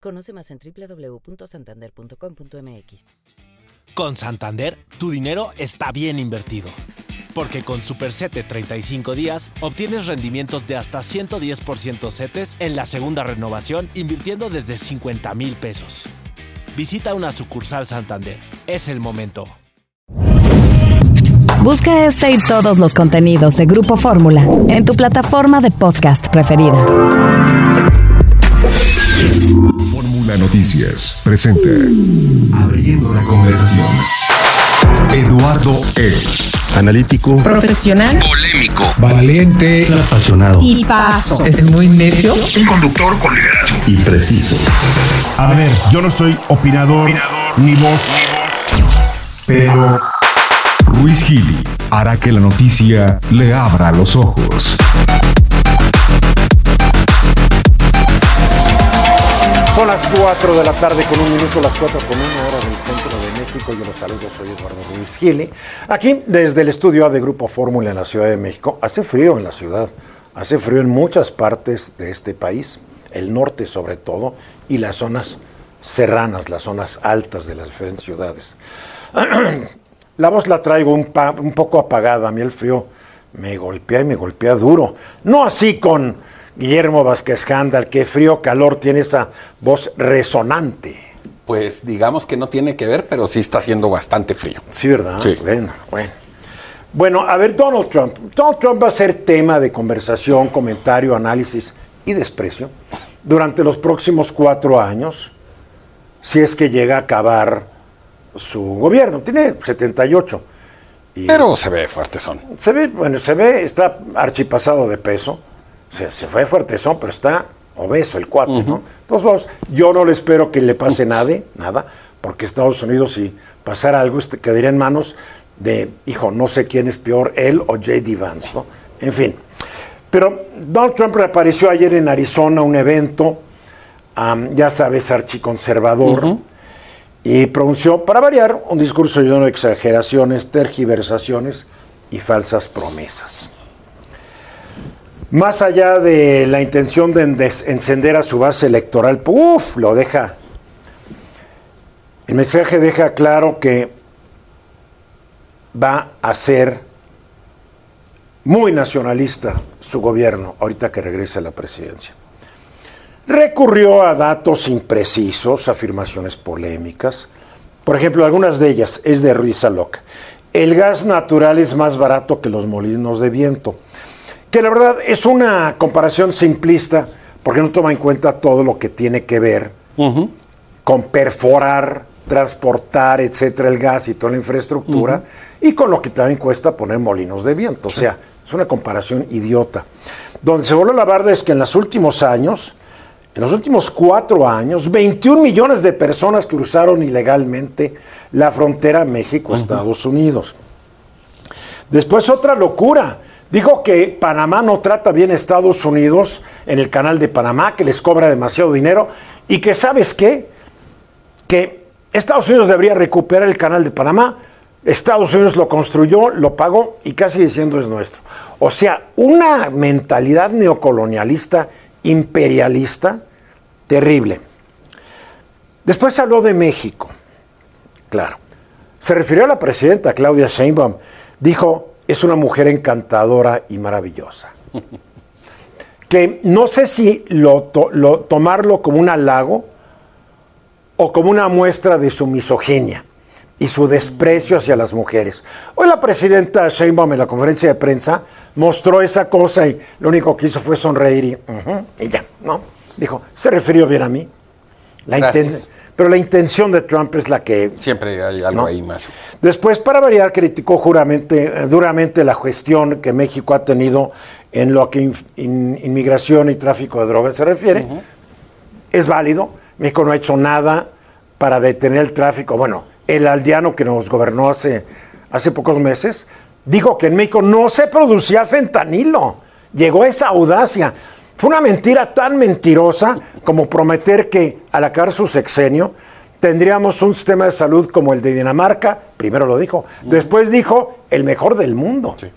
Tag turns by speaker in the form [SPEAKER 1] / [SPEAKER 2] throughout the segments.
[SPEAKER 1] Conoce más en www.santander.com.mx.
[SPEAKER 2] Con Santander, tu dinero está bien invertido. Porque con Super CETE 35 días, obtienes rendimientos de hasta 110% CETES en la segunda renovación, invirtiendo desde 50,000 pesos. Visita una sucursal Santander. Es el momento.
[SPEAKER 3] Busca este y todos los contenidos de Grupo Fórmula en tu plataforma de podcast preferida.
[SPEAKER 4] Fórmula Noticias presenta Abriendo la conversación. Eduardo Es.
[SPEAKER 5] Analítico,
[SPEAKER 6] profesional,
[SPEAKER 5] polémico,
[SPEAKER 4] valiente,
[SPEAKER 5] apasionado,
[SPEAKER 6] tipazo. Es muy necio.
[SPEAKER 4] un conductor con liderazgo
[SPEAKER 5] y preciso.
[SPEAKER 7] A ver, yo no soy opinador, ni voz, pero
[SPEAKER 4] Ruiz Gili hará que la noticia le abra los ojos.
[SPEAKER 8] Son las 4 de la tarde con 1 minuto, las 4 con 1 hora del centro de México. Yo los saludo, soy Eduardo Ruiz Gili. Aquí desde el estudio A de Grupo Fórmula en la Ciudad de México. Hace frío en la ciudad, hace frío en muchas partes de este país, el norte sobre todo, y las zonas serranas, las zonas altas de las diferentes ciudades. La voz la traigo un poco apagada, a mí el frío me golpea y me golpea duro. No así con Guillermo Vázquez Handal, qué frío, calor, tiene esa voz resonante.
[SPEAKER 9] Pues digamos que no tiene que ver, pero sí está haciendo bastante frío.
[SPEAKER 8] Sí, ¿verdad?
[SPEAKER 9] Sí.
[SPEAKER 8] Bueno, a ver, Donald Trump. Donald Trump va a ser tema de conversación, comentario, análisis y desprecio durante los próximos 4 años, si es que llega a acabar su gobierno. Tiene 78.
[SPEAKER 9] Pero se ve fuertezón.
[SPEAKER 8] Se ve, está archipasado de peso. Se fue fuertezón, pero está obeso el cuate, ¿no? Entonces, vamos, yo no le espero que le pase nada, porque Estados Unidos, si pasara algo, quedaría en manos de, no sé quién es peor, él o J.D. Vance, ¿no? En fin. Pero Donald Trump reapareció ayer en Arizona, un evento, ya sabes, archiconservador, y pronunció, para variar, un discurso lleno de exageraciones, tergiversaciones y falsas promesas. Más allá de la intención de encender a su base electoral, lo deja. El mensaje deja claro que va a ser muy nacionalista su gobierno, ahorita que regrese a la presidencia. Recurrió a datos imprecisos, afirmaciones polémicas. Por ejemplo, algunas de ellas es de Risa Loca. El gas natural es más barato que los molinos de viento. Que la verdad es una comparación simplista, porque no toma en cuenta todo lo que tiene que ver con perforar, transportar, etcétera, el gas y toda la infraestructura, y con lo que también cuesta poner molinos de viento. Sí. O sea, es una comparación idiota. Donde se voló la barda es que en los últimos 4 años, 21 millones de personas cruzaron ilegalmente la frontera México-Estados Unidos. Después otra locura. Dijo que Panamá no trata bien a Estados Unidos en el canal de Panamá, que les cobra demasiado dinero y que, ¿sabes qué? Que Estados Unidos debería recuperar el canal de Panamá. Estados Unidos lo construyó, lo pagó y casi diciendo es nuestro. O sea, una mentalidad neocolonialista, imperialista, terrible. Después habló de México. Claro. Se refirió a la presidenta Claudia Sheinbaum. Dijo, es una mujer encantadora y maravillosa. Que no sé si tomarlo como un halago o como una muestra de su misoginia y su desprecio hacia las mujeres. Hoy la presidenta Sheinbaum en la conferencia de prensa mostró esa cosa y lo único que hizo fue sonreír y ya, ¿no? Dijo, se refirió bien a mí. Pero la intención de Trump es la que...
[SPEAKER 9] Siempre hay algo ahí malo.
[SPEAKER 8] Después, para variar, criticó duramente la gestión que México ha tenido en lo que inmigración y tráfico de drogas se refiere. Es válido. México no ha hecho nada para detener el tráfico. Bueno, el aldeano que nos gobernó hace pocos meses dijo que en México no se producía fentanilo. Llegó esa audacia. Fue una mentira tan mentirosa como prometer que al acabar su sexenio tendríamos un sistema de salud como el de Dinamarca. Primero lo dijo. Después dijo el mejor del mundo. Sí.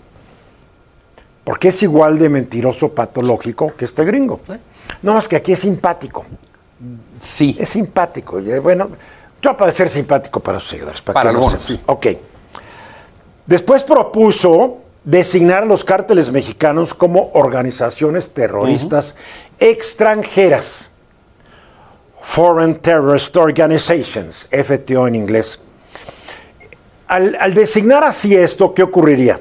[SPEAKER 8] Porque es igual de mentiroso patológico que este gringo. No más que aquí es simpático.
[SPEAKER 9] Sí.
[SPEAKER 8] Es simpático. Bueno, Trump ha de ser simpático para sus seguidores.
[SPEAKER 9] Para algunos, sí.
[SPEAKER 8] Ok. Después propuso designar a los cárteles mexicanos como organizaciones terroristas extranjeras. Foreign Terrorist Organizations, FTO en inglés. Al designar así esto, ¿qué ocurriría?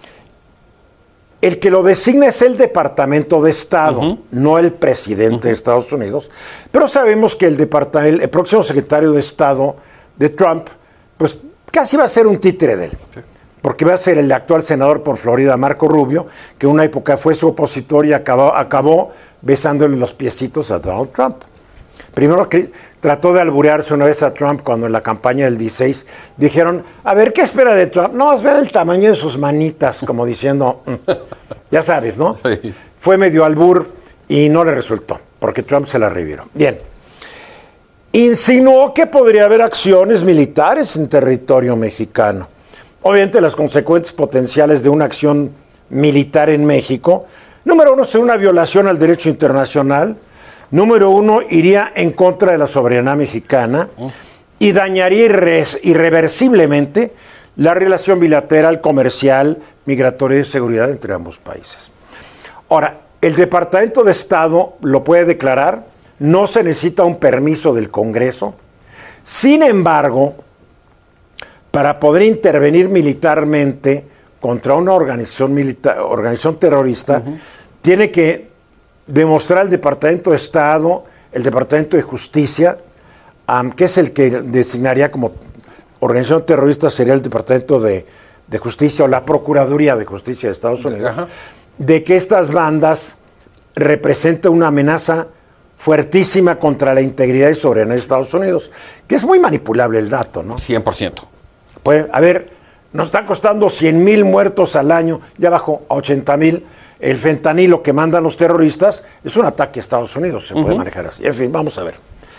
[SPEAKER 8] El que lo designa es el Departamento de Estado, no el presidente de Estados Unidos. Pero sabemos que el próximo secretario de Estado de Trump, pues casi va a ser un títere de él. Okay. Porque va a ser el actual senador por Florida, Marco Rubio, que en una época fue su opositor y acabó besándole los piecitos a Donald Trump. Primero que trató de alburearse una vez a Trump cuando en la campaña del 16 dijeron, a ver, ¿qué espera de Trump? No, es ver el tamaño de sus manitas, como diciendo, ya sabes, ¿no? Sí. Fue medio albur y no le resultó, porque Trump se la reviró. Bien. Insinuó que podría haber acciones militares en territorio mexicano. Obviamente las consecuencias potenciales de una acción militar en México, número uno, sería una violación al derecho internacional. Número uno, iría en contra de la soberanía mexicana y dañaría irreversiblemente la relación bilateral, comercial, migratoria y de seguridad entre ambos países. Ahora, el Departamento de Estado lo puede declarar, no se necesita un permiso del Congreso. Sin embargo, para poder intervenir militarmente contra una organización terrorista, tiene que demostrar el Departamento de Estado, el Departamento de Justicia, que es el que designaría como organización terrorista, sería el Departamento de Justicia o la Procuraduría de Justicia de Estados Unidos, de que estas bandas representan una amenaza fuertísima contra la integridad y soberanía de Estados Unidos, que es muy manipulable el dato, ¿no?
[SPEAKER 9] 100%.
[SPEAKER 8] Pues, a ver, nos está costando 100,000 muertos al año, ya bajó a 80,000. El fentanilo que mandan los terroristas es un ataque a Estados Unidos, se puede manejar así. En fin, vamos a ver.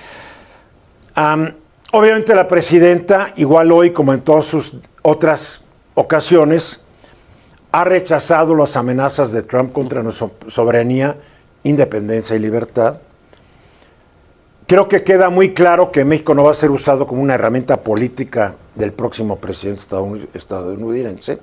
[SPEAKER 8] Obviamente la presidenta, igual hoy como en todas sus otras ocasiones, ha rechazado las amenazas de Trump contra nuestra soberanía, independencia y libertad. Creo que queda muy claro que México no va a ser usado como una herramienta política del próximo presidente estadounidense.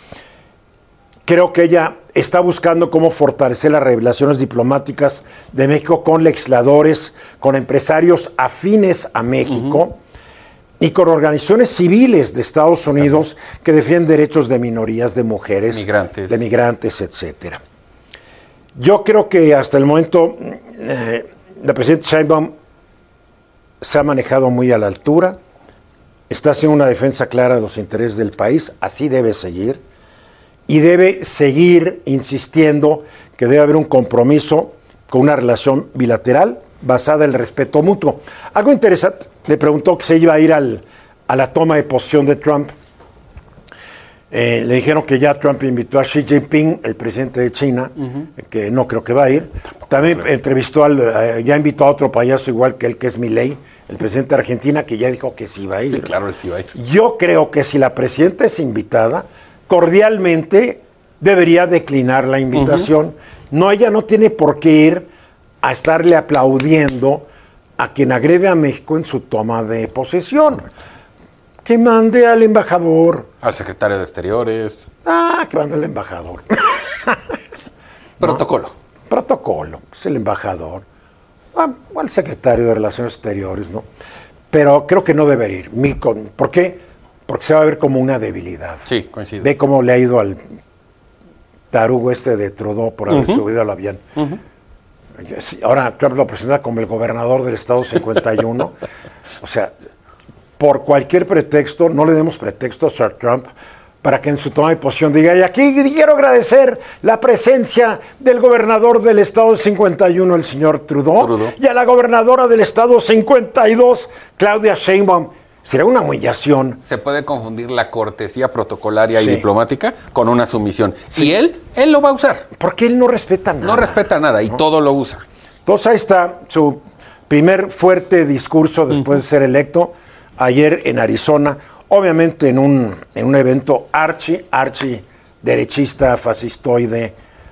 [SPEAKER 8] Creo que ella está buscando cómo fortalecer las relaciones diplomáticas de México con legisladores, con empresarios afines a México y con organizaciones civiles de Estados Unidos que defienden derechos de minorías, de mujeres, de migrantes, etcétera. Yo creo que hasta el momento la presidenta Sheinbaum se ha manejado muy a la altura, está haciendo una defensa clara de los intereses del país, así debe seguir. Y debe seguir insistiendo que debe haber un compromiso con una relación bilateral basada en el respeto mutuo. Algo interesante, le preguntó que se iba a ir a la toma de posesión de Trump. Le dijeron que ya Trump invitó a Xi Jinping, el presidente de China, que no creo que va a ir. También entrevistó ya invitó a otro payaso igual que él, que es Milei, el presidente de Argentina, que ya dijo que sí va a ir.
[SPEAKER 9] Sí, claro, él sí va a ir.
[SPEAKER 8] Yo creo que si la presidenta es invitada, cordialmente debería declinar la invitación. No, ella no tiene por qué ir a estarle aplaudiendo a quien agrede a México en su toma de posesión. Que mande al embajador.
[SPEAKER 9] Al secretario de Exteriores.
[SPEAKER 8] Que mande al embajador.
[SPEAKER 9] Protocolo.
[SPEAKER 8] ¿No? Protocolo, es el embajador. O al secretario de Relaciones Exteriores, ¿no? Pero creo que no debería ir. ¿Por qué? Porque se va a ver como una debilidad.
[SPEAKER 9] Sí, coincido.
[SPEAKER 8] Ve cómo le ha ido al tarugo de Trudeau por haber subido al avión. Ahora Trump lo presenta como el gobernador del estado 51. O sea, por cualquier pretexto, no le demos pretextos a Trump para que en su toma de posición diga, y aquí quiero agradecer la presencia del gobernador del estado 51, el señor Trudeau, y a la gobernadora del estado 52, Claudia Sheinbaum. Será una humillación.
[SPEAKER 9] Se puede confundir la cortesía protocolaria y diplomática con una sumisión. Sí. Y él lo va a usar.
[SPEAKER 8] Porque él no respeta nada.
[SPEAKER 9] No respeta nada y todo lo usa.
[SPEAKER 8] Entonces ahí está su primer fuerte discurso después de ser electo, ayer en Arizona, obviamente en un evento archi derechista, fascistoide,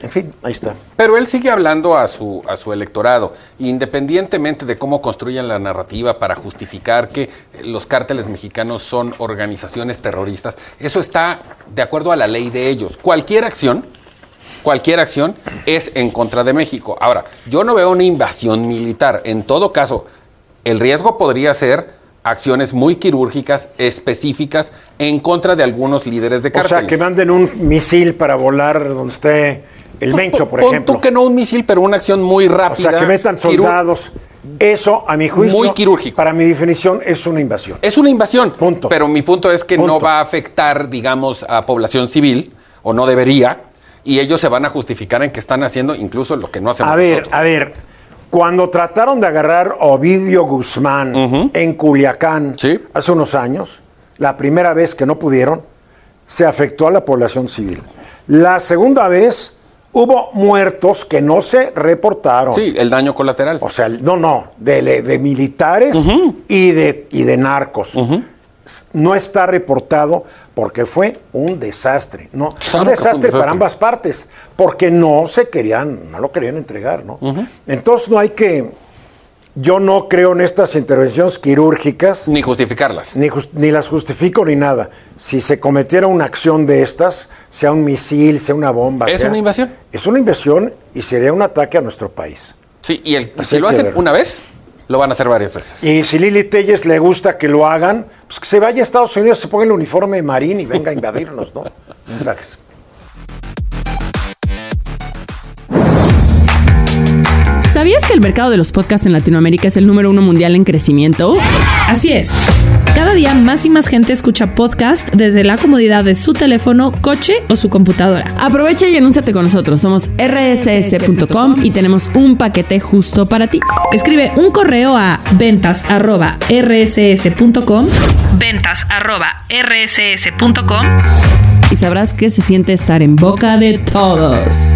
[SPEAKER 8] En fin, ahí está.
[SPEAKER 9] Pero él sigue hablando a su electorado, independientemente de cómo construyan la narrativa para justificar que los cárteles mexicanos son organizaciones terroristas. Eso está de acuerdo a la ley de ellos. Cualquier acción es en contra de México. Ahora, yo no veo una invasión militar. En todo caso, el riesgo podría ser acciones muy quirúrgicas, específicas, en contra de algunos líderes de cárteles.
[SPEAKER 8] O sea, que manden un misil para volar donde esté el Mencho, por ejemplo.
[SPEAKER 9] Tú que no un misil, pero una acción muy rápida.
[SPEAKER 8] O sea, que metan soldados. Eso, a mi juicio,
[SPEAKER 9] muy quirúrgico.
[SPEAKER 8] Para mi definición, es una invasión.
[SPEAKER 9] Es una invasión.
[SPEAKER 8] Punto.
[SPEAKER 9] Pero mi punto es que no va a afectar, digamos, a población civil, o no debería, y ellos se van a justificar en que están haciendo incluso lo que no hacemos nosotros.
[SPEAKER 8] A ver. Cuando trataron de agarrar a Ovidio Guzmán en Culiacán hace unos años, la primera vez que no pudieron, se afectó a la población civil. La segunda vez hubo muertos que no se reportaron.
[SPEAKER 9] Sí, el daño colateral.
[SPEAKER 8] O sea, de militares y de narcos. No está reportado porque fue un desastre. No,
[SPEAKER 9] claro,
[SPEAKER 8] un desastre para ambas partes, porque no lo querían entregar, ¿no? Entonces yo no creo en estas intervenciones quirúrgicas.
[SPEAKER 9] Ni justificarlas.
[SPEAKER 8] Ni las justifico ni nada. Si se cometiera una acción de estas, sea un misil, sea una bomba.
[SPEAKER 9] ¿Es una invasión?
[SPEAKER 8] Es una invasión y sería un ataque a nuestro país.
[SPEAKER 9] Sí, y si lo hacen una vez, lo van a hacer varias veces.
[SPEAKER 8] Y si Lili Telles le gusta que lo hagan, pues que se vaya a Estados Unidos, se ponga el uniforme marín y venga a invadirnos, ¿no? Mensajes.
[SPEAKER 1] ¿Sabías que el mercado de los podcasts en Latinoamérica es el número 1 mundial en crecimiento?
[SPEAKER 5] Así es. Cada día más y más gente escucha podcast desde la comodidad de su teléfono, coche o su computadora.
[SPEAKER 1] Aprovecha y anúnciate con nosotros. Somos rss.com y tenemos un paquete justo para ti.
[SPEAKER 5] Escribe un correo a ventas@rss.com
[SPEAKER 1] y sabrás que se siente estar en boca de todos.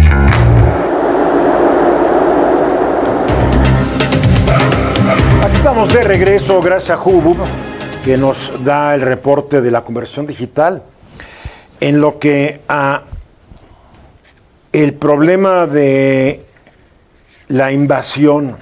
[SPEAKER 8] Aquí estamos de regreso gracias a Hubub, que nos da el reporte de la conversión digital. En lo que a el problema de la invasión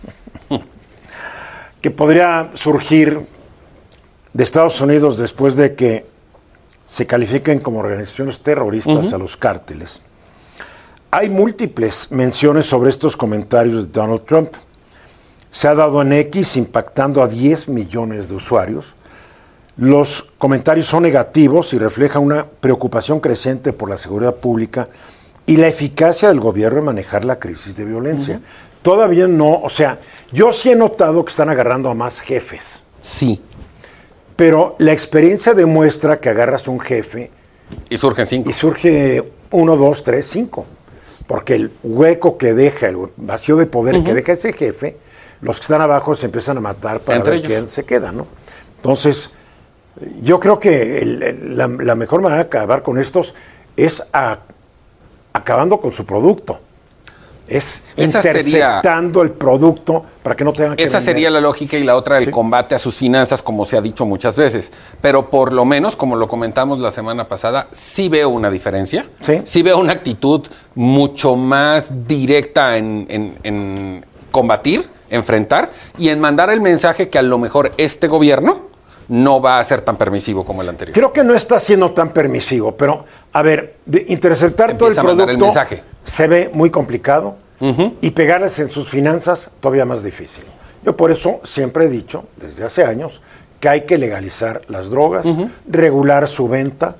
[SPEAKER 8] que podría surgir de Estados Unidos después de que se califiquen como organizaciones terroristas a los cárteles. Hay múltiples menciones sobre estos comentarios de Donald Trump. Se ha dado en X, impactando a 10 millones de usuarios. Los comentarios son negativos y reflejan una preocupación creciente por la seguridad pública y la eficacia del gobierno en manejar la crisis de violencia. Todavía no, o sea, yo sí he notado que están agarrando a más jefes.
[SPEAKER 9] Sí.
[SPEAKER 8] Pero la experiencia demuestra que agarras un jefe
[SPEAKER 9] y surgen 5.
[SPEAKER 8] Y surge 1, 2, 3, 5. Porque el hueco que deja, el vacío de poder que deja ese jefe, los que están abajo se empiezan a matar para ver quién se queda, ¿no? Entonces, yo creo que la mejor manera de acabar con estos es acabando con su producto. Es interceptando el producto para que no tengan que
[SPEAKER 9] Esa
[SPEAKER 8] vender.
[SPEAKER 9] sería la lógica, y la otra, el combate a sus finanzas, como se ha dicho muchas veces. Pero por lo menos, como lo comentamos la semana pasada, sí veo una diferencia. Sí veo una actitud mucho más directa en combatir, enfrentar y en mandar el mensaje que a lo mejor este gobierno no va a ser tan permisivo como el anterior.
[SPEAKER 8] Creo que no está siendo tan permisivo, pero, a ver, interceptar todo el producto se ve muy complicado y pegarles en sus finanzas todavía más difícil. Yo por eso siempre he dicho, desde hace años, que hay que legalizar las drogas, regular su venta.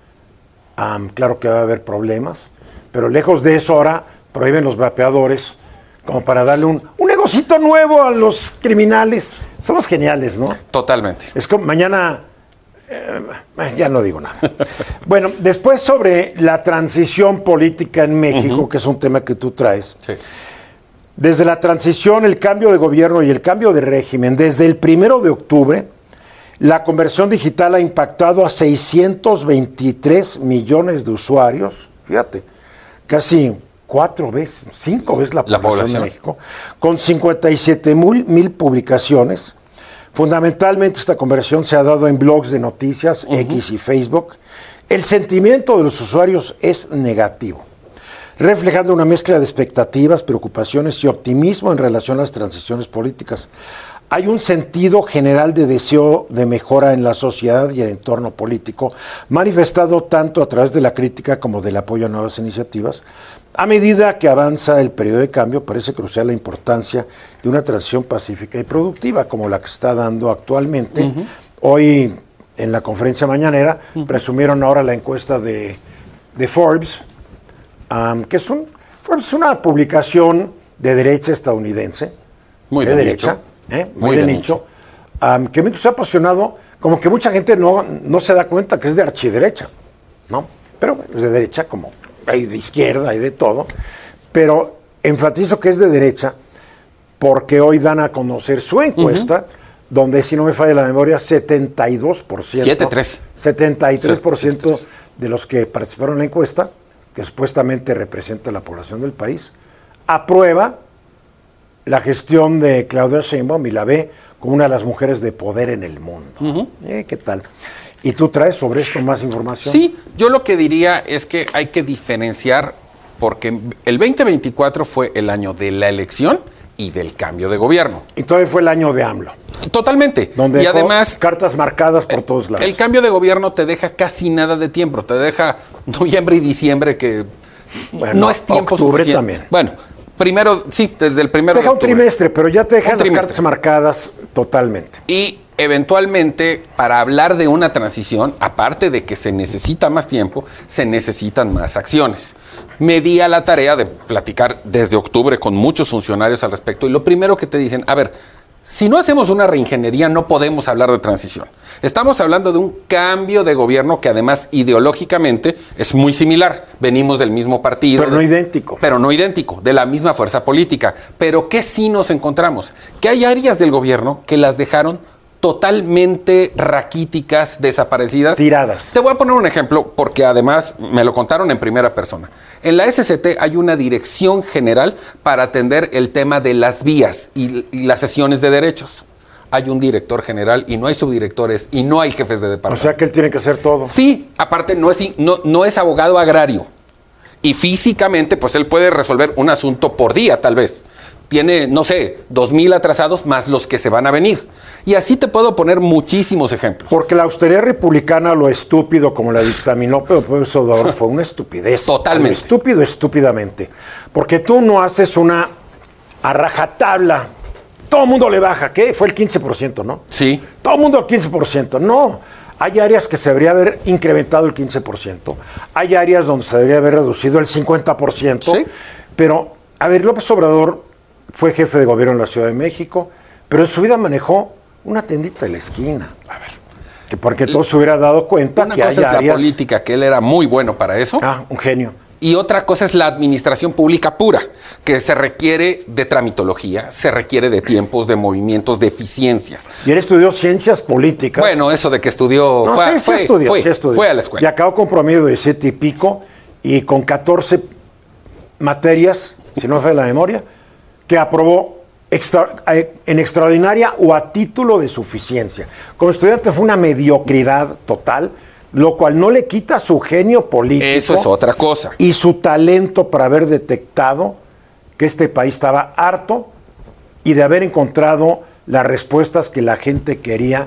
[SPEAKER 8] Claro que va a haber problemas, pero lejos de eso ahora prohíben los vapeadores como para darle un negocito nuevo a los criminales. Somos geniales, ¿no?
[SPEAKER 9] Totalmente.
[SPEAKER 8] Es como mañana... ya no digo nada. Bueno, después sobre la transición política en México, que es un tema que tú traes.
[SPEAKER 9] Sí.
[SPEAKER 8] Desde la transición, el cambio de gobierno y el cambio de régimen, desde el 1 de octubre, la conversión digital ha impactado a 623 millones de usuarios. Fíjate, casi 5 veces la población de México, con 57,000 publicaciones. Fundamentalmente esta conversión se ha dado en blogs de noticias, X y Facebook. El sentimiento de los usuarios es negativo. reflejando una mezcla de expectativas, preocupaciones y optimismo en relación a las transiciones políticas. Hay un sentido general de deseo de mejora en la sociedad y el entorno político, manifestado tanto a través de la crítica como del apoyo a nuevas iniciativas. A medida que avanza el periodo de cambio, parece crucial la importancia de una transición pacífica y productiva, como la que está dando actualmente. Hoy, en la conferencia mañanera, presumieron ahora la encuesta de Forbes, que es una publicación de derecha estadounidense.
[SPEAKER 9] Muy de derecha.
[SPEAKER 8] Muy de nicho, que me ha apasionado, como que mucha gente no se da cuenta que es de archiderecha, ¿no? Pero es de derecha, como hay de izquierda, hay de todo, pero enfatizo que es de derecha porque hoy dan a conocer su encuesta, donde, si no me falla la memoria, 72%, 73% de los que participaron en la encuesta, que supuestamente representa la población del país, aprueba la gestión de Claudia Sheinbaum y la ve como una de las mujeres de poder en el mundo. ¿Qué tal? ¿Y tú traes sobre esto más información?
[SPEAKER 9] Sí, yo lo que diría es que hay que diferenciar, porque el 2024 fue el año de la elección y del cambio de gobierno.
[SPEAKER 8] Y todavía fue el año de AMLO.
[SPEAKER 9] Totalmente.
[SPEAKER 8] Donde
[SPEAKER 9] y además,
[SPEAKER 8] cartas marcadas por todos lados.
[SPEAKER 9] El cambio de gobierno te deja casi nada de tiempo. Te deja noviembre y diciembre, que no es tiempo
[SPEAKER 8] octubre
[SPEAKER 9] suficiente.
[SPEAKER 8] También.
[SPEAKER 9] Bueno, primero, sí, desde el primero
[SPEAKER 8] de octubre. Te deja un trimestre, pero ya te dejan las cartas marcadas totalmente.
[SPEAKER 9] Y eventualmente, para hablar de una transición, aparte de que se necesita más tiempo, se necesitan más acciones. Me di a la tarea de platicar desde octubre con muchos funcionarios al respecto, y lo primero que te dicen, a ver, si no hacemos una reingeniería, no podemos hablar de transición. Estamos hablando de un cambio de gobierno que, además, ideológicamente es muy similar. Venimos del mismo partido.
[SPEAKER 8] Pero no idéntico.
[SPEAKER 9] Pero no idéntico, de la misma fuerza política. Pero ¿qué sí nos encontramos? Que hay áreas del gobierno que las dejaron totalmente raquíticas, desaparecidas.
[SPEAKER 8] Tiradas.
[SPEAKER 9] Te voy a poner un ejemplo, porque además me lo contaron en primera persona. En la SCT hay una dirección general para atender el tema de las vías y las sesiones de derechos. Hay un director general y no hay subdirectores y no hay jefes de departamento.
[SPEAKER 8] O sea que él tiene que hacer todo.
[SPEAKER 9] Sí, aparte no es abogado agrario. Y físicamente, pues él puede resolver un asunto por día, tal vez. Tiene, no sé, 2,000 atrasados más los que se van a venir. Y así te puedo poner muchísimos ejemplos.
[SPEAKER 8] Porque la austeridad republicana, lo estúpido, como la dictaminó Pedro Pérez Obrador, fue una estupidez.
[SPEAKER 9] Totalmente.
[SPEAKER 8] Lo estúpido, estúpidamente. Porque tú no haces una a rajatabla. Todo el mundo le baja. ¿Qué? Fue el 15%, ¿no?
[SPEAKER 9] Sí.
[SPEAKER 8] Todo el mundo el 15%. No. Hay áreas que se debería haber incrementado el 15%. Hay áreas donde se debería haber reducido el 50%. Sí. Pero, a ver, López Obrador fue jefe de gobierno en la Ciudad de México, pero en su vida manejó una tiendita de la esquina. A ver. Que porque todos se hubiera dado cuenta que hay áreas... Una cosa es
[SPEAKER 9] la política, que él era muy bueno para eso.
[SPEAKER 8] Un genio.
[SPEAKER 9] Y otra cosa es la administración pública pura, que se requiere de tramitología, se requiere de tiempos, de movimientos, de eficiencias.
[SPEAKER 8] Y él estudió ciencias políticas.
[SPEAKER 9] Bueno, eso de que estudió...
[SPEAKER 8] No, fue
[SPEAKER 9] a la escuela.
[SPEAKER 8] Y acabó con promedio de 7 y pico, y con 14 materias, si no me falla la memoria, que aprobó en extraordinaria o a título de suficiencia. Como estudiante fue una mediocridad total, lo cual no le quita su genio político.
[SPEAKER 9] Eso es otra cosa.
[SPEAKER 8] Y su talento para haber detectado que este país estaba harto y de haber encontrado las respuestas que la gente quería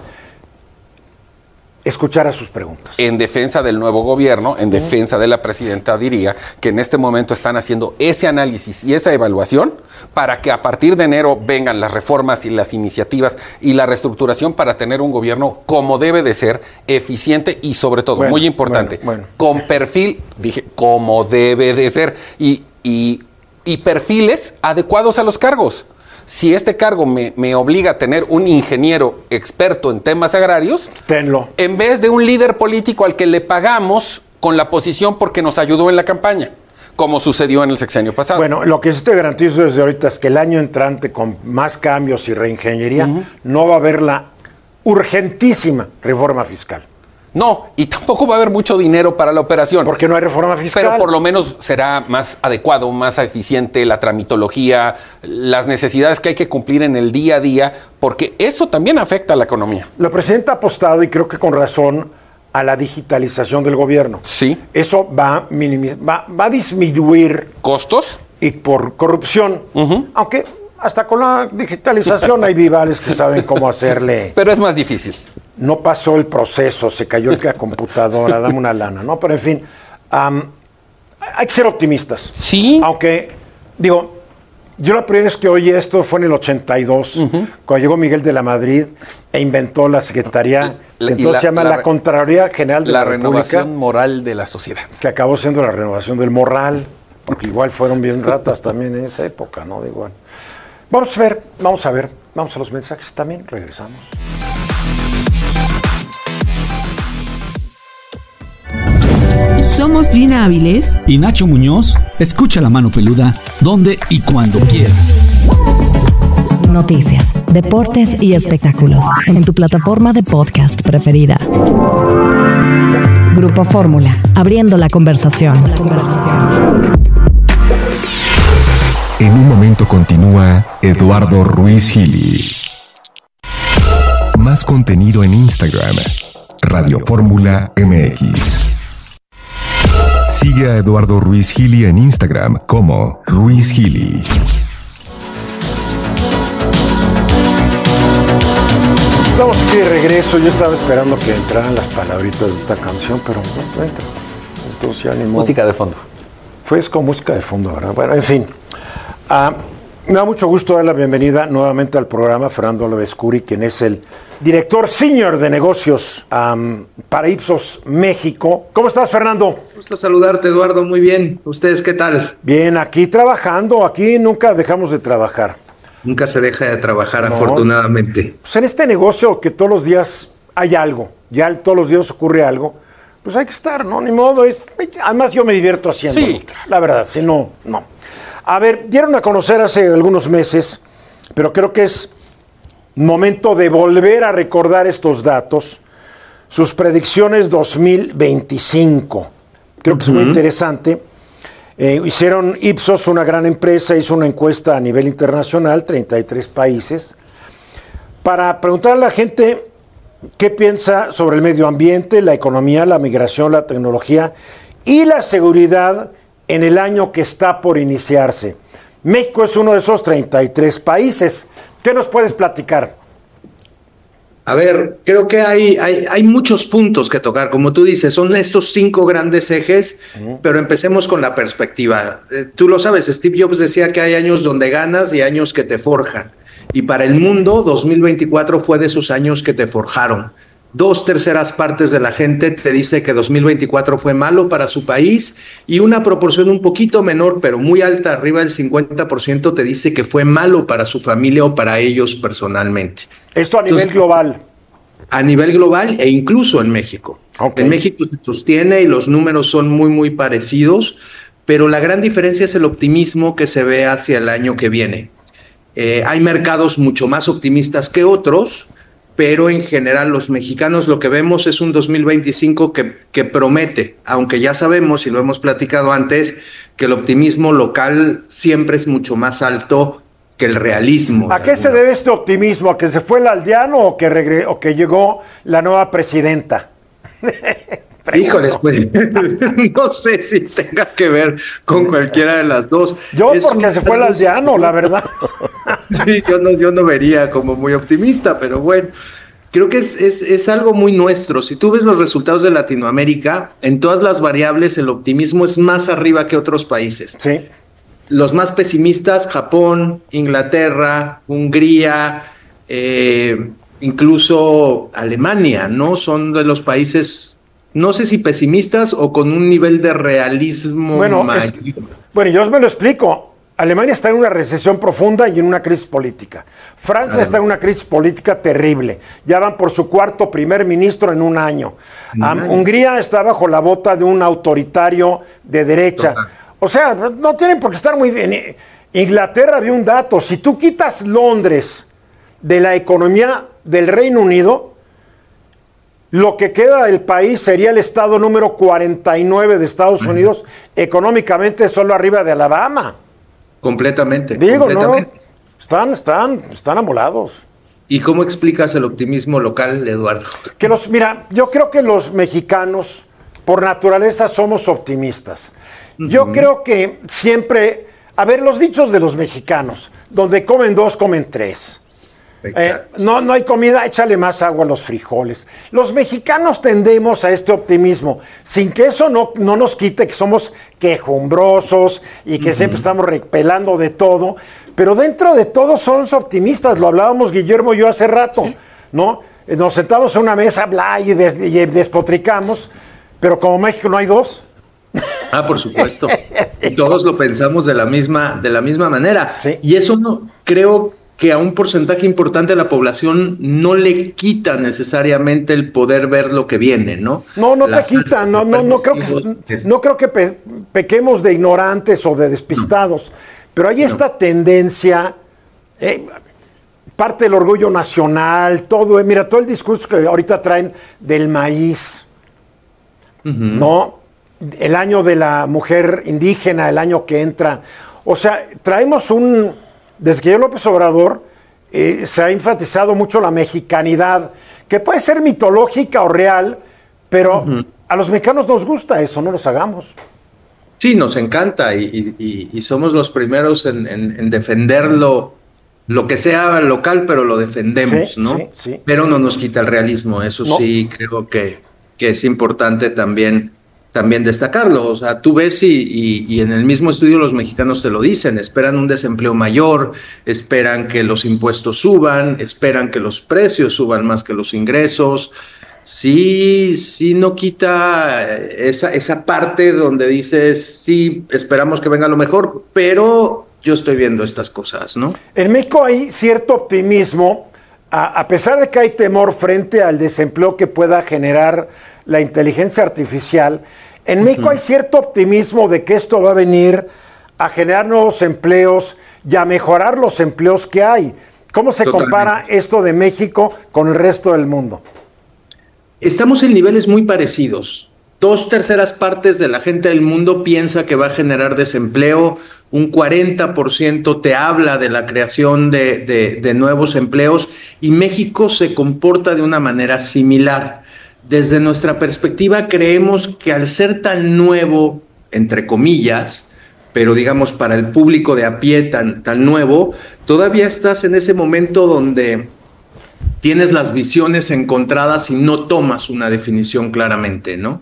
[SPEAKER 8] escuchar a sus preguntas.
[SPEAKER 9] En defensa del nuevo gobierno, en defensa de la presidenta, diría que en este momento están haciendo ese análisis y esa evaluación para que a partir de enero vengan las reformas y las iniciativas y la reestructuración para tener un gobierno como debe de ser, eficiente y sobre todo, muy importante, con perfil, dije, como debe de ser y perfiles adecuados a los cargos. Si este cargo me obliga a tener un ingeniero experto en temas agrarios,
[SPEAKER 8] tenlo.
[SPEAKER 9] En vez de un líder político al que le pagamos con la posición porque nos ayudó en la campaña, como sucedió en el sexenio pasado.
[SPEAKER 8] Bueno, lo que sí te garantizo desde ahorita es que el año entrante, con más cambios y reingeniería, no va a haber la urgentísima reforma fiscal.
[SPEAKER 9] No, y tampoco va a haber mucho dinero para la operación.
[SPEAKER 8] Porque no hay reforma fiscal.
[SPEAKER 9] Pero por lo menos será más adecuado, más eficiente la tramitología, las necesidades que hay que cumplir en el día a día, porque eso también afecta a la economía.
[SPEAKER 8] La presidenta ha apostado, y creo que con razón, a la digitalización del gobierno.
[SPEAKER 9] Sí.
[SPEAKER 8] Eso va a disminuir
[SPEAKER 9] costos
[SPEAKER 8] y por corrupción. Aunque hasta con la digitalización hay vivales que saben cómo hacerle.
[SPEAKER 9] Pero es más difícil.
[SPEAKER 8] No pasó el proceso, se cayó la computadora, dame una lana, ¿no? Pero en fin, hay que ser optimistas.
[SPEAKER 9] Sí.
[SPEAKER 8] Aunque, digo, yo la primera vez que oí esto fue en el 82, cuando llegó Miguel de la Madrid e inventó la Secretaría, que entonces se llama la Contraloría General de la República.
[SPEAKER 9] La renovación moral de la sociedad.
[SPEAKER 8] Que acabó siendo la renovación del moral, porque igual fueron bien ratas también en esa época, ¿no? Igual. Vamos a ver, vamos a los mensajes también, regresamos.
[SPEAKER 1] Somos Gina Áviles
[SPEAKER 10] y Nacho Muñoz. Escucha La Mano Peluda donde y cuando quieras.
[SPEAKER 3] Noticias, deportes y espectáculos en tu plataforma de podcast preferida. Grupo Fórmula, abriendo la conversación.
[SPEAKER 4] En un momento continúa Eduardo Ruiz Gili. Más contenido en Instagram, Radio Fórmula MX. Sigue a Eduardo Ruiz Gili en Instagram como Ruiz Gili.
[SPEAKER 8] Estamos aquí de regreso. Yo estaba esperando que entraran las palabritas de esta canción, pero no entra. Entonces ya ni modo.
[SPEAKER 9] Música de fondo.
[SPEAKER 8] Fue con música de fondo, ¿verdad? Bueno, en fin. Me da mucho gusto dar la bienvenida nuevamente al programa Fernando Álvarez Curi, quien es el director senior de negocios para Ipsos México. ¿Cómo estás, Fernando?
[SPEAKER 11] Gusto saludarte, Eduardo. Muy bien. ¿Ustedes qué tal?
[SPEAKER 8] Bien, aquí trabajando. Aquí nunca dejamos de trabajar.
[SPEAKER 11] Nunca se deja de trabajar, no, afortunadamente.
[SPEAKER 8] Pues en este negocio que todos los días hay algo, ya todos los días ocurre algo, pues hay que estar, ¿no? Ni modo. Además yo me divierto haciéndolo. Sí, claro. La verdad, si no, no. A ver, dieron a conocer hace algunos meses, pero creo que es momento de volver a recordar estos datos, sus predicciones 2025. Creo que es muy interesante. Hicieron Ipsos, una gran empresa, hizo una encuesta a nivel internacional, 33 países, para preguntarle a la gente qué piensa sobre el medio ambiente, la economía, la migración, la tecnología y la seguridad en el año que está por iniciarse. México es uno de esos 33 países. ¿Qué nos puedes platicar?
[SPEAKER 11] A ver, creo que hay muchos puntos que tocar. Como tú dices, son estos 5 grandes ejes, pero empecemos con la perspectiva. Tú lo sabes, Steve Jobs decía que hay años donde ganas y años que te forjan. Y para el mundo, 2024 fue de esos años que te forjaron. 2/3 partes de la gente te dice que 2024 fue malo para su país y una proporción un poquito menor, pero muy alta, arriba del 50%, te dice que fue malo para su familia o para ellos personalmente.
[SPEAKER 8] Esto a nivel global.
[SPEAKER 11] A nivel global e incluso en México. Okay. En México se sostiene y los números son muy, muy parecidos, pero la gran diferencia es el optimismo que se ve hacia el año que viene. Hay mercados mucho más optimistas que otros, pero en general los mexicanos lo que vemos es un 2025 que promete, aunque ya sabemos y lo hemos platicado antes, que el optimismo local siempre es mucho más alto que el realismo.
[SPEAKER 8] ¿A qué se debe este optimismo? ¿A que se fue el aldeano o que llegó la nueva presidenta?
[SPEAKER 11] Híjoles, pues no sé si tenga que ver con cualquiera de las dos.
[SPEAKER 8] Yo porque se fue el aldeano, la verdad.
[SPEAKER 11] Sí, yo no vería como muy optimista, pero bueno, creo que es algo muy nuestro. Si tú ves los resultados de Latinoamérica, en todas las variables el optimismo es más arriba que otros países.
[SPEAKER 8] Sí.
[SPEAKER 11] Los más pesimistas, Japón, Inglaterra, Hungría, incluso Alemania, ¿no? Son de los países, no sé si pesimistas o con un nivel de realismo mayor.
[SPEAKER 8] Bueno, yo os me lo explico. Alemania está en una recesión profunda y en una crisis política. Francia está en una crisis política terrible. Ya van por su 4º primer ministro en un año. Hungría está bajo la bota de un autoritario de derecha. O sea, no tienen por qué estar muy bien. Inglaterra, vi un dato. Si tú quitas Londres de la economía del Reino Unido, lo que queda del país sería el estado número 49 de Estados Unidos, económicamente solo arriba de Alabama.
[SPEAKER 11] Completamente.
[SPEAKER 8] Digo,
[SPEAKER 11] completamente.
[SPEAKER 8] no, están amolados.
[SPEAKER 11] ¿Y cómo explicas el optimismo local, Eduardo?
[SPEAKER 8] Mira, yo creo que los mexicanos, por naturaleza, somos optimistas. Yo creo que siempre, los dichos de los mexicanos, donde comen 2, comen 3. No hay comida, échale más agua a los frijoles. Los mexicanos tendemos a este optimismo, sin que eso no nos quite que somos quejumbrosos y que siempre estamos repelando de todo. Pero dentro de todo somos optimistas, lo hablábamos Guillermo y yo hace rato, ¿no? Nos sentamos en una mesa, y despotricamos, pero como México no hay 2.
[SPEAKER 11] Por supuesto. Y todos lo pensamos de la misma manera. Sí. Y eso creo que a un porcentaje importante de la población no le quita necesariamente el poder ver lo que viene, ¿no? No te quita, no creo que pequemos de ignorantes o de despistados. Pero hay esta tendencia, parte del orgullo nacional, todo el discurso que ahorita traen del maíz, ¿no? El año de la mujer indígena, el año que entra. O sea, traemos desde que López Obrador se ha enfatizado mucho la mexicanidad, que puede ser mitológica o real, pero a los mexicanos nos gusta eso, no los hagamos. Sí, nos encanta y somos los primeros en defenderlo, lo que sea local, pero lo defendemos, ¿no? Sí. Pero no nos quita el realismo, eso no. Sí creo que es importante también destacarlo. O sea, tú ves y en el mismo estudio los mexicanos te lo dicen, esperan un desempleo mayor, esperan que los impuestos suban, esperan que los precios suban más que los ingresos. Sí, no quita esa parte donde dices, sí, esperamos que venga lo mejor, pero yo estoy viendo estas cosas, ¿no?
[SPEAKER 8] En México hay cierto optimismo, a pesar de que hay temor frente al desempleo que pueda generar la inteligencia artificial. En México hay cierto optimismo de que esto va a venir a generar nuevos empleos y a mejorar los empleos que hay. ¿Cómo se compara esto de México con el resto del mundo?
[SPEAKER 11] Estamos en niveles muy parecidos. 2/3 partes de la gente del mundo piensa que va a generar desempleo. Un 40% te habla de la creación de nuevos empleos y México se comporta de una manera similar. Desde nuestra perspectiva creemos que al ser tan nuevo, entre comillas, pero digamos para el público de a pie tan nuevo, todavía estás en ese momento donde tienes las visiones encontradas y no tomas una definición claramente, ¿no?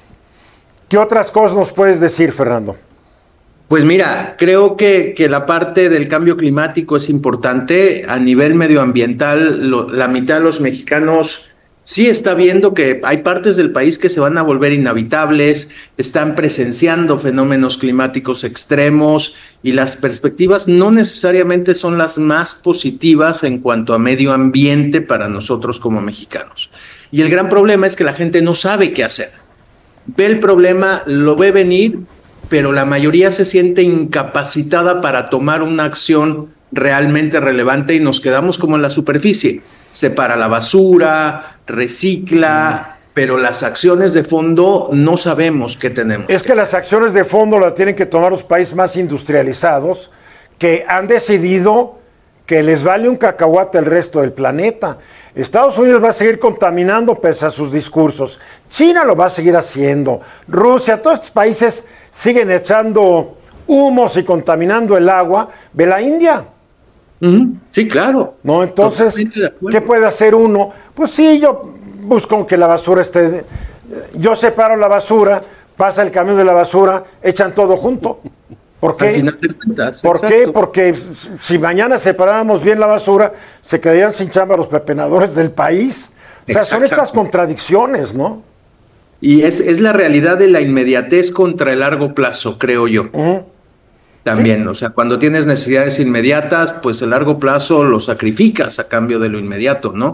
[SPEAKER 8] ¿Qué otras cosas nos puedes decir, Fernando?
[SPEAKER 11] Pues mira, creo que la parte del cambio climático es importante. A nivel medioambiental, la mitad de los mexicanos sí está viendo que hay partes del país que se van a volver inhabitables, están presenciando fenómenos climáticos extremos y las perspectivas no necesariamente son las más positivas en cuanto a medio ambiente para nosotros como mexicanos. Y el gran problema es que la gente no sabe qué hacer. Ve el problema, lo ve venir, pero la mayoría se siente incapacitada para tomar una acción realmente relevante y nos quedamos como en la superficie. Separa la basura, recicla, pero las acciones de fondo no sabemos qué tenemos.
[SPEAKER 8] Es que las acciones de fondo las tienen que tomar los países más industrializados que han decidido que les vale un cacahuate el resto del planeta. Estados Unidos va a seguir contaminando pese a sus discursos. China lo va a seguir haciendo. Rusia, todos estos países siguen echando humos y contaminando el agua. Ve la India.
[SPEAKER 11] Sí, claro.
[SPEAKER 8] No, entonces, ¿qué puede hacer uno? Pues sí, yo busco que la basura esté... Yo separo la basura, pasa el camión de la basura, echan todo junto. ¿Por qué?
[SPEAKER 11] Al final de cuentas,
[SPEAKER 8] ¿Por qué? Porque si mañana separáramos bien la basura, se quedarían sin chamba los pepenadores del país. O sea, son estas contradicciones, ¿no?
[SPEAKER 11] Y es la realidad de la inmediatez contra el largo plazo, creo yo. También, ¿sí? O sea, cuando tienes necesidades inmediatas, pues el largo plazo lo sacrificas a cambio de lo inmediato, ¿no?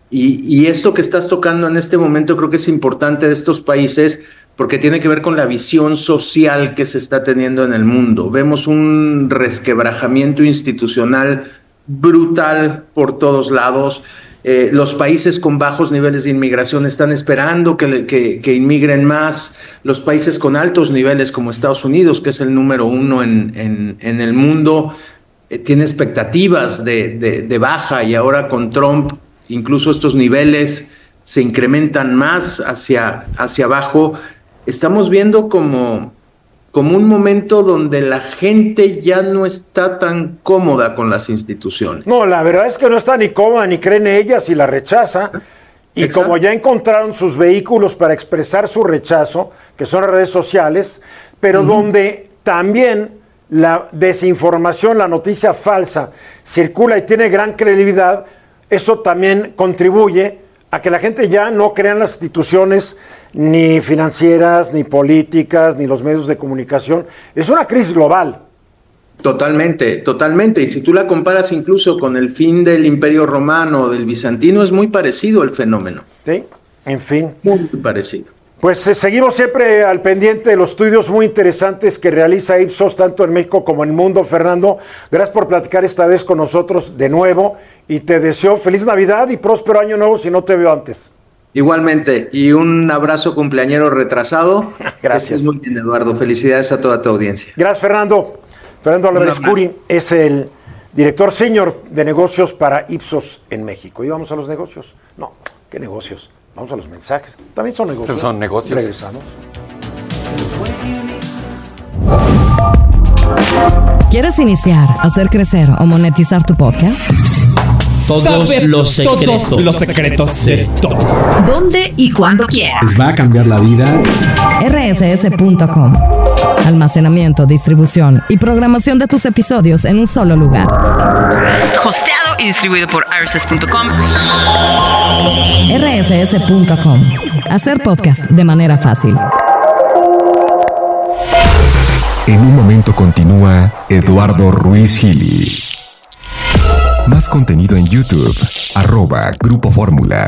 [SPEAKER 11] Y esto que estás tocando en este momento creo que es importante de estos países porque tiene que ver con la visión social que se está teniendo en el mundo. Vemos un resquebrajamiento institucional brutal por todos lados. Los países con bajos niveles de inmigración están esperando que inmigren más. Los países con altos niveles como Estados Unidos, que es el número 1 en el mundo, tiene expectativas de baja, y ahora con Trump incluso estos niveles se incrementan más hacia abajo. Estamos viendo como un momento donde la gente ya no está tan cómoda con las instituciones.
[SPEAKER 8] No, la verdad es que no está ni cómoda, ni cree en ellas y la rechaza. Y exacto, como ya encontraron sus vehículos para expresar su rechazo, que son las redes sociales, pero donde también la desinformación, la noticia falsa, circula y tiene gran credibilidad, eso también contribuye a que la gente ya no crea en las instituciones ni financieras, ni políticas, ni los medios de comunicación. Es una crisis global.
[SPEAKER 11] Totalmente, totalmente. Y si tú la comparas incluso con el fin del Imperio Romano, del Bizantino, es muy parecido el fenómeno.
[SPEAKER 8] Sí, en fin.
[SPEAKER 11] Muy parecido.
[SPEAKER 8] Pues seguimos siempre al pendiente de los estudios muy interesantes que realiza Ipsos, tanto en México como en el mundo. Fernando, gracias por platicar esta vez con nosotros de nuevo y te deseo feliz Navidad y próspero año nuevo si no te veo antes.
[SPEAKER 11] Igualmente, y un abrazo cumpleañero retrasado.
[SPEAKER 8] Gracias.
[SPEAKER 11] Muy bien, Eduardo. Felicidades a toda tu audiencia.
[SPEAKER 8] Gracias, Fernando. Fernando Álvarez Curi es el director senior de negocios para Ipsos en México. ¿Y vamos a los negocios? No, ¿qué negocios? Vamos a los mensajes. También son negocios.
[SPEAKER 9] Son negocios.
[SPEAKER 8] Regresamos.
[SPEAKER 3] ¿Quieres iniciar, hacer crecer o monetizar tu podcast?
[SPEAKER 12] Todos los secretos de todos.
[SPEAKER 3] ¿Dónde y cuándo quieras?
[SPEAKER 12] Les va a cambiar la vida.
[SPEAKER 3] rss.com. Almacenamiento, distribución y programación de tus episodios en un solo lugar.
[SPEAKER 13] Hosteado y distribuido por rss.com.
[SPEAKER 3] rss.com. Hacer podcast de manera fácil.
[SPEAKER 4] En un momento continúa Eduardo Ruiz Gili. Más contenido en YouTube, @Grupo Fórmula.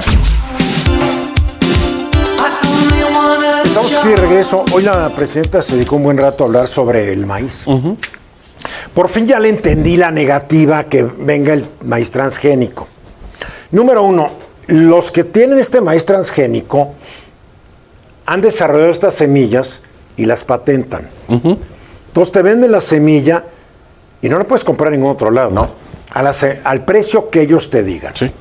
[SPEAKER 8] Estamos aquí de regreso. Hoy la presidenta se dedicó un buen rato a hablar sobre el maíz. Por fin ya le entendí la negativa que venga el maíz transgénico. Número uno, los que tienen este maíz transgénico han desarrollado estas semillas y las patentan. Entonces te venden la semilla y no la puedes comprar en ningún otro lado.
[SPEAKER 9] No.
[SPEAKER 8] Al precio que ellos te digan.
[SPEAKER 9] Sí.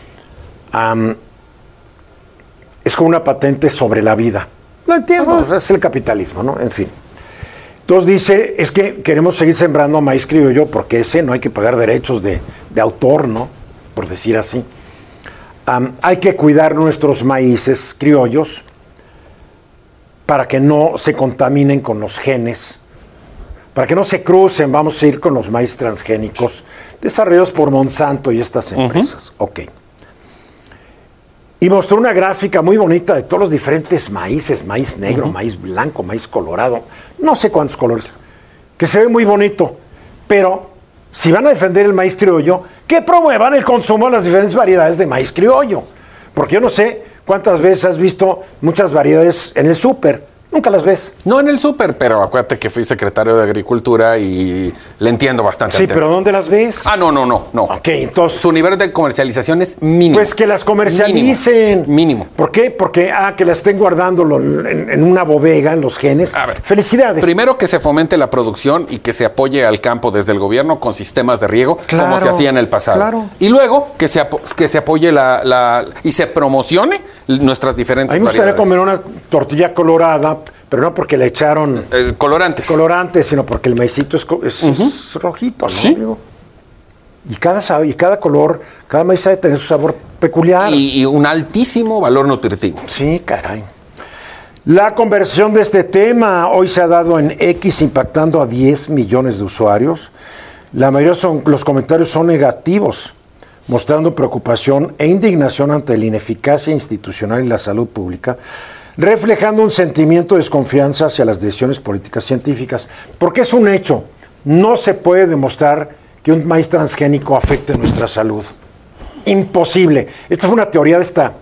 [SPEAKER 8] Es como una patente sobre la vida. Lo entiendo, es el capitalismo, ¿no? En fin. Entonces dice, es que queremos seguir sembrando maíz criollo porque ese no hay que pagar derechos de autor, ¿no? Por decir así. Hay que cuidar nuestros maíces criollos para que no se contaminen con los genes, para que no se crucen, vamos a ir con los maíz transgénicos desarrollados por Monsanto y estas empresas. Ok. Y mostró una gráfica muy bonita de todos los diferentes maíces, maíz negro, maíz blanco, maíz colorado, no sé cuántos colores, que se ve muy bonito. Pero si van a defender el maíz criollo, que promuevan el consumo de las diferentes variedades de maíz criollo. Porque yo no sé cuántas veces has visto muchas variedades en el súper. Nunca las ves.
[SPEAKER 9] No en el súper, pero acuérdate que fui secretario de Agricultura y le entiendo bastante.
[SPEAKER 8] Sí, pero ¿dónde las ves?
[SPEAKER 9] No.
[SPEAKER 8] Ok, entonces...
[SPEAKER 9] Su nivel de comercialización es mínimo.
[SPEAKER 8] Pues que las comercialicen.
[SPEAKER 9] Mínimo.
[SPEAKER 8] ¿Por qué? Porque, que las estén guardando en una bodega, en los genes.
[SPEAKER 9] A ver,
[SPEAKER 8] felicidades.
[SPEAKER 9] Primero que se fomente la producción y que se apoye al campo desde el gobierno con sistemas de riego, como se hacía en el pasado.
[SPEAKER 8] Claro.
[SPEAKER 9] Y luego que se apoye y se promocione nuestras diferentes variedades.
[SPEAKER 8] A mí me gustaría comer una tortilla colorada, pero no porque le echaron colorantes, sino porque el maicito es rojito, ¿no?
[SPEAKER 9] Sí.
[SPEAKER 8] Digo, y cada color, cada maíz debe tener su sabor peculiar.
[SPEAKER 9] Y un altísimo valor nutritivo.
[SPEAKER 8] Sí, caray. La conversión de este tema hoy se ha dado en X, impactando a 10 millones de usuarios. La mayoría los comentarios son negativos, mostrando preocupación e indignación ante la ineficacia institucional y la salud pública, reflejando un sentimiento de desconfianza hacia las decisiones políticas científicas. Porque es un hecho, no se puede demostrar que un maíz transgénico afecte nuestra salud. Imposible. Esta fue una teoría de esta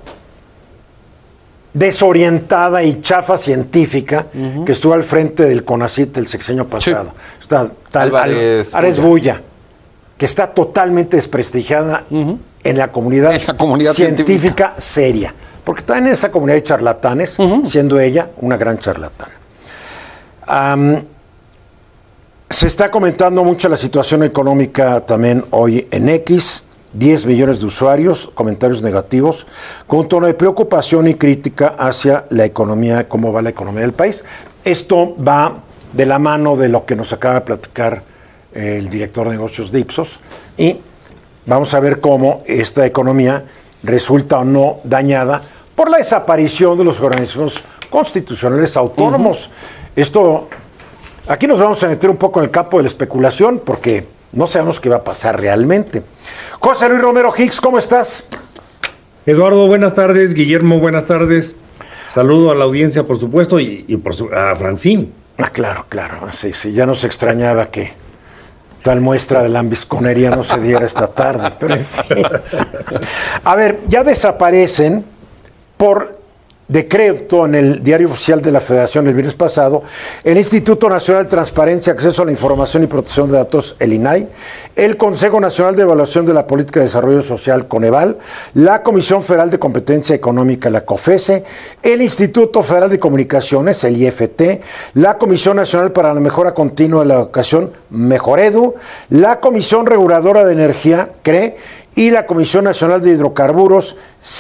[SPEAKER 8] desorientada y chafa científica que estuvo al frente del CONACYT el sexenio pasado. Sí. Está Álvarez Bulla, que está totalmente desprestigiada en la comunidad científica seria. Porque está en esa comunidad de charlatanes, siendo ella una gran charlatana. Se está comentando mucho la situación económica también hoy en X. 10 millones de usuarios, comentarios negativos, con un tono de preocupación y crítica hacia la economía, cómo va la economía del país. Esto va de la mano de lo que nos acaba de platicar el director de negocios de Ipsos, y vamos a ver cómo esta economía resulta o no dañada por la desaparición de los organismos constitucionales autónomos. Esto, aquí nos vamos a meter un poco en el campo de la especulación, porque no sabemos qué va a pasar realmente. José Luis Romero Hicks, ¿cómo estás?
[SPEAKER 14] Eduardo, buenas tardes. Guillermo, buenas tardes. Saludo a la audiencia, por supuesto, y a Francine.
[SPEAKER 8] Claro. Sí, ya nos extrañaba que tal muestra de lambisconería no se diera esta tarde, pero en fin. A ver, ya desaparecen por decreto en el Diario Oficial de la Federación el viernes pasado el Instituto Nacional de Transparencia, Acceso a la Información y Protección de Datos, el INAI, el Consejo Nacional de Evaluación de la Política de Desarrollo Social, CONEVAL, la Comisión Federal de Competencia Económica, la COFESE, el Instituto Federal de Comunicaciones, el IFT, la Comisión Nacional para la Mejora Continua de la Educación, Mejoredu, la Comisión Reguladora de Energía, CRE, y la Comisión Nacional de Hidrocarburos,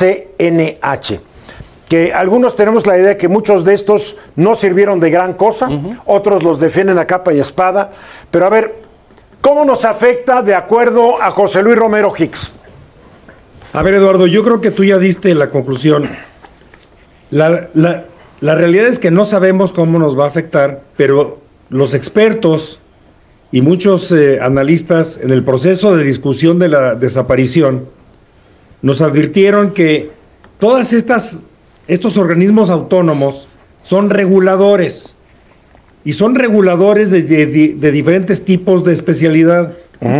[SPEAKER 8] CNH. Que algunos tenemos la idea de que muchos de estos no sirvieron de gran cosa, otros los defienden a capa y espada, pero a ver, ¿cómo nos afecta de acuerdo a José Luis Romero Hicks?
[SPEAKER 14] A ver, Eduardo, yo creo que tú ya diste la conclusión. La realidad es que no sabemos cómo nos va a afectar, pero los expertos y muchos analistas en el proceso de discusión de la desaparición nos advirtieron que todas estos organismos autónomos son reguladores, y son reguladores de diferentes tipos de especialidad.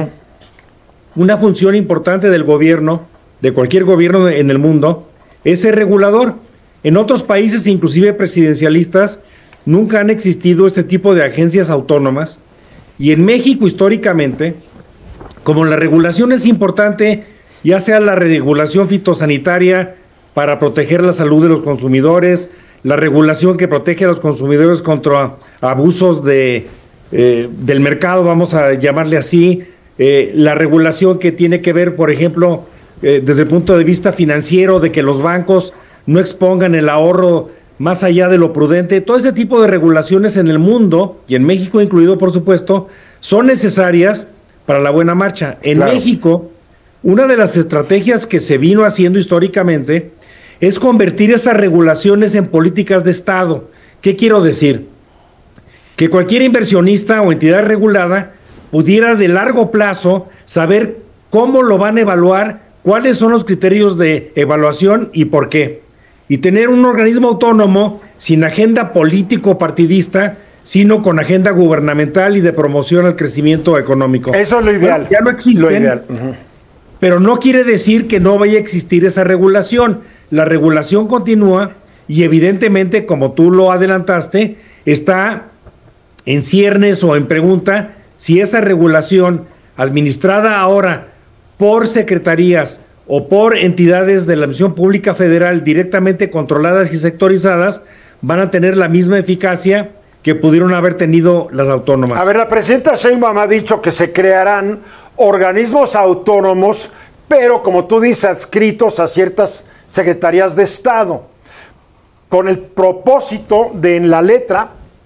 [SPEAKER 14] Una función importante del gobierno, de cualquier gobierno en el mundo, es ser regulador. En otros países, inclusive presidencialistas, nunca han existido este tipo de agencias autónomas, y en México históricamente, como la regulación es importante, ya sea la regulación fitosanitaria para proteger la salud de los consumidores, la regulación que protege a los consumidores contra abusos del mercado, vamos a llamarle así, la regulación que tiene que ver, por ejemplo, desde el punto de vista financiero, de que los bancos no expongan el ahorro más allá de lo prudente. Todo ese tipo de regulaciones en el mundo, y en México incluido, por supuesto, son necesarias para la buena marcha. En México, una de las estrategias que se vino haciendo históricamente es convertir esas regulaciones en políticas de Estado. ¿Qué quiero decir? Que cualquier inversionista o entidad regulada pudiera de largo plazo saber cómo lo van a evaluar, cuáles son los criterios de evaluación y por qué. Y tener un organismo autónomo sin agenda político-partidista, sino con agenda gubernamental y de promoción al crecimiento económico.
[SPEAKER 8] Eso es lo ideal.
[SPEAKER 14] Bueno, ya no existen,
[SPEAKER 8] lo ideal.
[SPEAKER 14] Pero no quiere decir que no vaya a existir esa regulación. La regulación continúa y evidentemente, como tú lo adelantaste, está en ciernes o en pregunta si esa regulación administrada ahora por secretarías o por entidades de la Administración Pública Federal directamente controladas y sectorizadas van a tener la misma eficacia que pudieron haber tenido las autónomas.
[SPEAKER 8] A ver, la presidenta Sheinbaum ha dicho que se crearán organismos autónomos, pero como tú dices, adscritos a ciertas secretarías de Estado, con el propósito de, en la letra,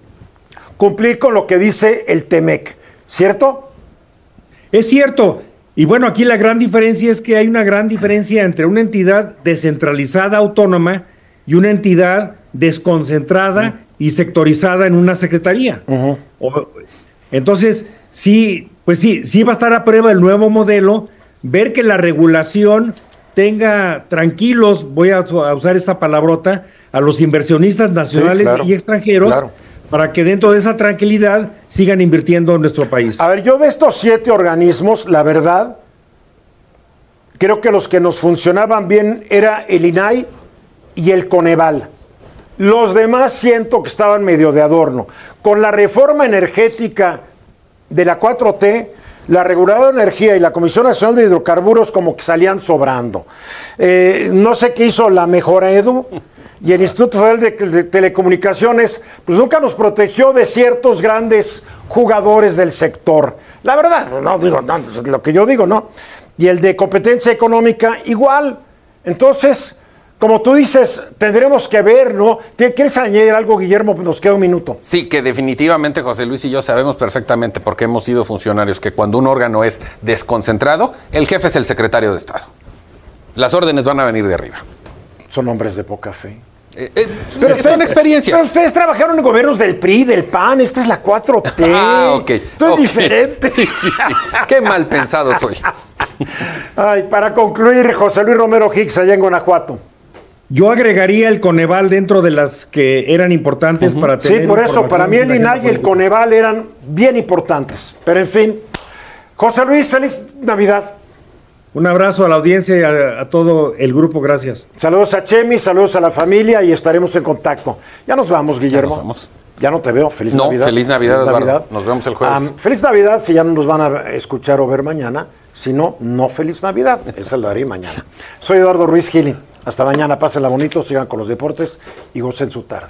[SPEAKER 8] cumplir con lo que dice el TEMEC, ¿cierto?
[SPEAKER 14] Es cierto. Y bueno, aquí la gran diferencia es que hay una gran diferencia entre una entidad descentralizada autónoma y una entidad desconcentrada y sectorizada en una secretaría. Entonces, sí va a estar a prueba el nuevo modelo, ver que la regulación tenga tranquilos, voy a usar esa palabrota, a los inversionistas nacionales y extranjeros, para que dentro de esa tranquilidad sigan invirtiendo en nuestro país.
[SPEAKER 8] A ver, yo de estos 7 organismos, la verdad, creo que los que nos funcionaban bien era el INAI y el CONEVAL. Los demás siento que estaban medio de adorno. Con la reforma energética de la 4T, la Reguladora de Energía y la Comisión Nacional de Hidrocarburos como que salían sobrando. No sé qué hizo la Mejoredu, y el Instituto Federal de Telecomunicaciones, pues nunca nos protegió de ciertos grandes jugadores del sector. La verdad, no digo, no, lo que yo digo, no. Y el de competencia económica, igual. Entonces, como tú dices, tendremos que ver, ¿no? ¿Quieres añadir algo, Guillermo? Nos queda un minuto.
[SPEAKER 9] Sí, que definitivamente José Luis y yo sabemos perfectamente, porque hemos sido funcionarios, que cuando un órgano es desconcentrado, el jefe es el secretario de Estado. Las órdenes van a venir de arriba.
[SPEAKER 8] Son hombres de poca fe.
[SPEAKER 9] Pero son experiencias.
[SPEAKER 8] Pero ustedes trabajaron en gobiernos del PRI, del PAN, esta es la 4T.
[SPEAKER 9] Ah, ok.
[SPEAKER 8] Esto es diferente.
[SPEAKER 9] Sí. Qué mal pensado soy.
[SPEAKER 8] Ay, para concluir, José Luis Romero Hicks, allá en Guanajuato.
[SPEAKER 14] Yo agregaría el Coneval dentro de las que eran importantes para tener.
[SPEAKER 8] Sí, por eso, para mí el INAI y el Coneval eran bien importantes. Pero en fin, José Luis, feliz Navidad.
[SPEAKER 14] Un abrazo a la audiencia y a todo el grupo, gracias.
[SPEAKER 8] Saludos a Chemi, saludos a la familia y estaremos en contacto. Ya nos vamos, Guillermo.
[SPEAKER 9] Ya nos vamos.
[SPEAKER 8] Ya no te veo. Feliz Navidad.
[SPEAKER 9] Feliz Navidad, Eduardo. Nos vemos el jueves.
[SPEAKER 8] Feliz Navidad si ya no nos van a escuchar o ver mañana. Si no, no feliz Navidad. Esa lo haré mañana. Soy Eduardo Ruiz Gili. Hasta mañana. Pásenla bonito, sigan con los deportes y gocen su tarde.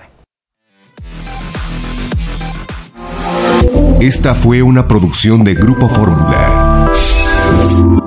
[SPEAKER 4] Esta fue una producción de Grupo Fórmula.